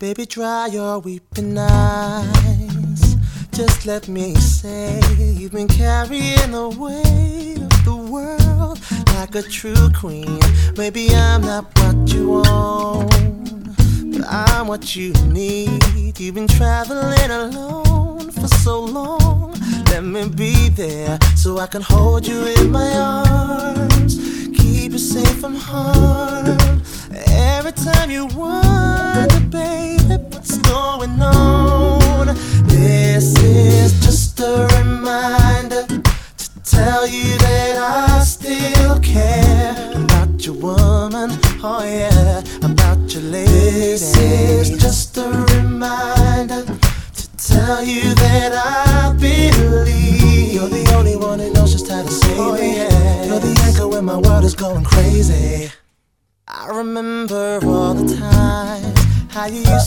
Baby, dry your weeping eyes. Just let me say, you've been carrying the weight of the world like a true queen. Maybe I'm not what you want, but I'm what you need. You've been traveling alone for so long. Let me be there so I can hold you in my arms, keep you safe from harm. Every time you wonder, baby, what's going on? This is just a reminder to tell you that I still care about your woman, oh yeah, about your lady. This is just a reminder to tell you that I believe you're the only one who knows just how to save me. Yeah. You're the anchor when my world is going crazy. I remember all the times how you used